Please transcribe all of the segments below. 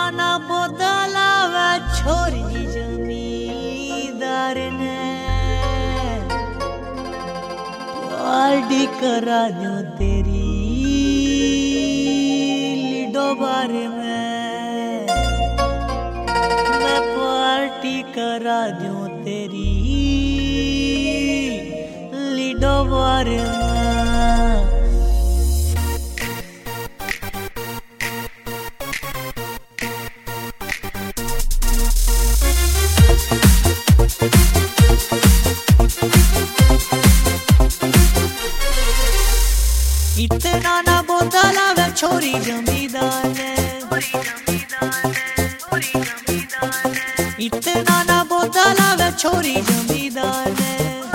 ना बोतला व छोरी जमींदार ने पार्टी करा दो तेरी लिडो बारे में, मैं पार्टी करा दूं तेरी लिडो बारे में। इतना ना बोतला वे छोरी जमींदार ने, इतना ना बोतला वे छोरी जमींदार ने,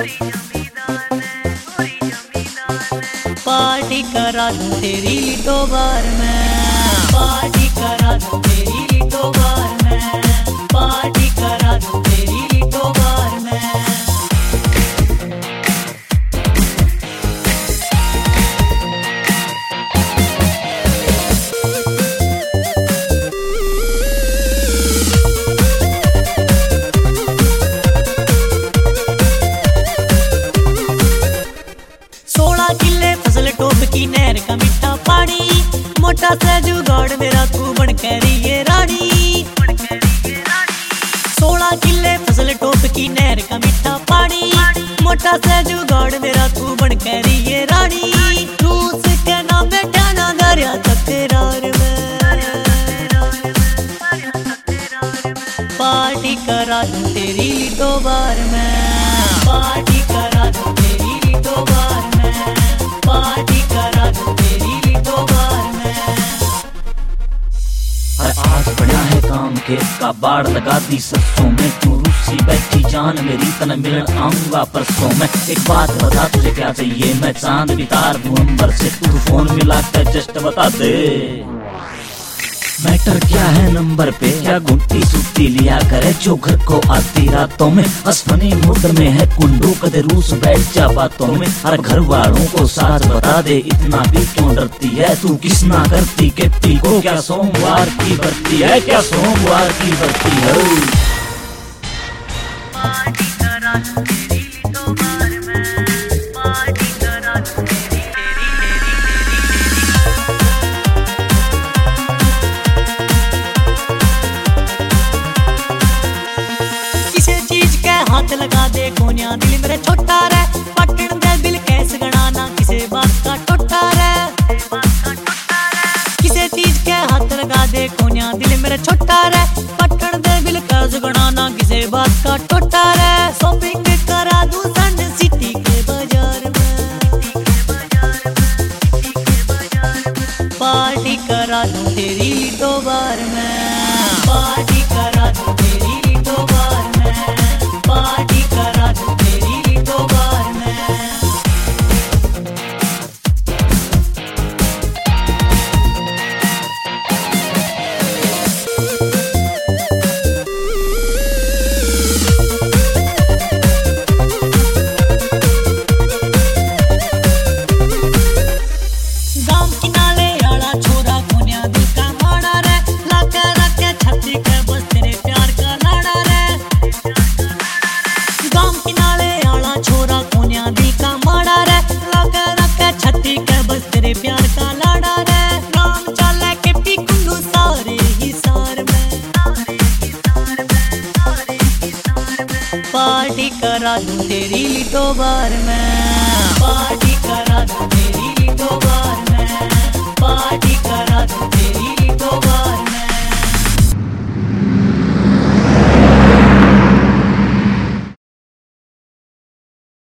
पार्टी करा दूं तेरी लिटो बार में, पार्टी करा दूं तेरी लिटो बार में, पार्टी करा दूं तेरी लिटो बार में। की नहर का मीठा पानी, मोटा सा जुगाड़ मेरा तू बन के रही है रानी। 16 किले फसल टोप की नहर का मीठा पानी, मोटा सा जुगाड़ मेरा तू बन के रही है रानी। रूस के नाम बैठा ना दरिया तकरार में, पार्टी करा दूं तेरी लिटो बार में, पार्टी करा दूं तेरी लिटो बार में, पार्टी करा दूं तेरी लिटो बार में। आज बढ़िया है काम के का बाढ़ लगा दी सरसों में, तू रूसी बैठी जान मेरी तन मिलन आऊंगा परसों में। एक बात बता तुझे क्या चाहिए, मैं चांद भी तार दूं अंबर से, तू फोन मिला कर जस्ट बता दे। मैटर क्या है नंबर पे, क्या गुंटी सुट्टी लिया करे जो घर को आती रातों में। असफनी मूड में है कुंडू कदे रूस बैठ जा बातों में। हर घर वालों को साथ बता दे, इतना भी क्यों डरती है तू, किस ना करती किट्टी को, क्या सोमवार की बरती है, क्या सोमवार की बरती है। पार्टी करा दूं तेरी लिटो बार में, पार्टी करा दूं तेरी हाथ लगा दे कोन्या दिल मेरे छोटा रे, पटन दे दिल कैसे गणाना किसे बात का टोटा रे। किसे चीज के हाथ लगा दे कोन्या दिल मेरे छोटा रे, पटन दे दिल कैसे गणाना किसे बात का टोटा रे। शॉपिंग करा दूं सन सिटी के बाजार में, पार्टी करा दूं तेरी लिटो बार में, पार्टी करा दूं तेरी लिटो बार में, पार्टी करा दूं तेरी लिटो बार में। गांव किनारे आला छोरा कोन्या दिल का माड़ा रे, लाके रखे छत्ती के बस तेरे प्यार का लाड़ा रे। गांव किनारे आला छोरा कोन्या दिल का माड़ा रे, लाके रखे छत्ती के बस तेरे प्यार का लाड़ा रे। नाम चले के पिकुंडू सारे हिसार में, पार्टी करा दूं तेरी लिटो बार में।